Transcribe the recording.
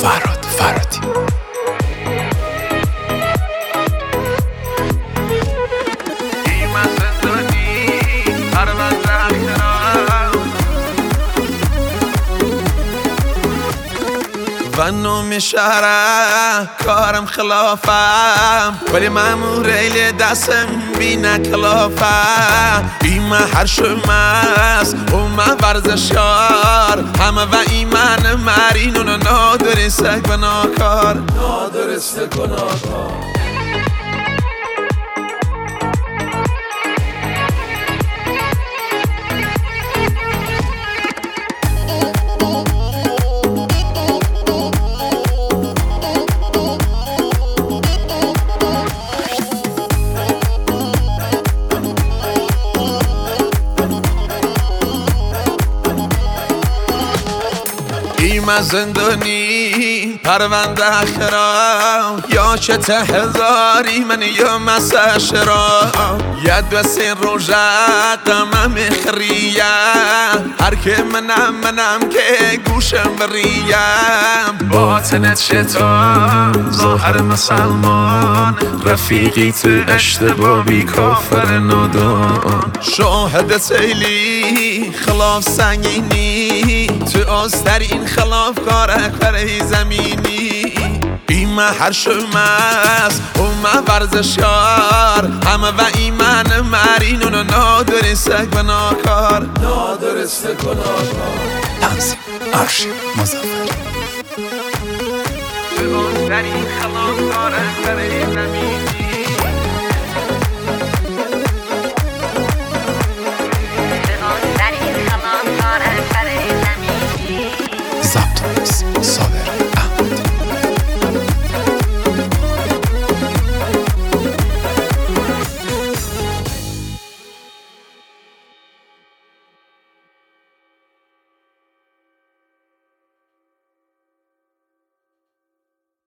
فرادی ونو میشاره کارم خلافم ولی مامور ایل دستم بینه کلافم ایمه هر شماست و من ورزشکار همه و ایمان مرینون نادرسته گناهکار ایمه زندانی پرونده خرام یا چه ته هزاری من یا مسه شرام ید بسین روژه قمم خریم هر که منم که گوشم بریم باطنت شیطان ظاهر مسلمان رفیقی تو اشتبابی کافر نادان شاهد سیلی خلاف سنگینی تو آسترین خلاف کار اکبر زمینی ایمه هر شماست و من ورزشکار همه و ایمان مرینون نادرسته گناهکار تنظیم آرشیو مظفر تو آسترین خلاف کار اکبر زمینی ضبط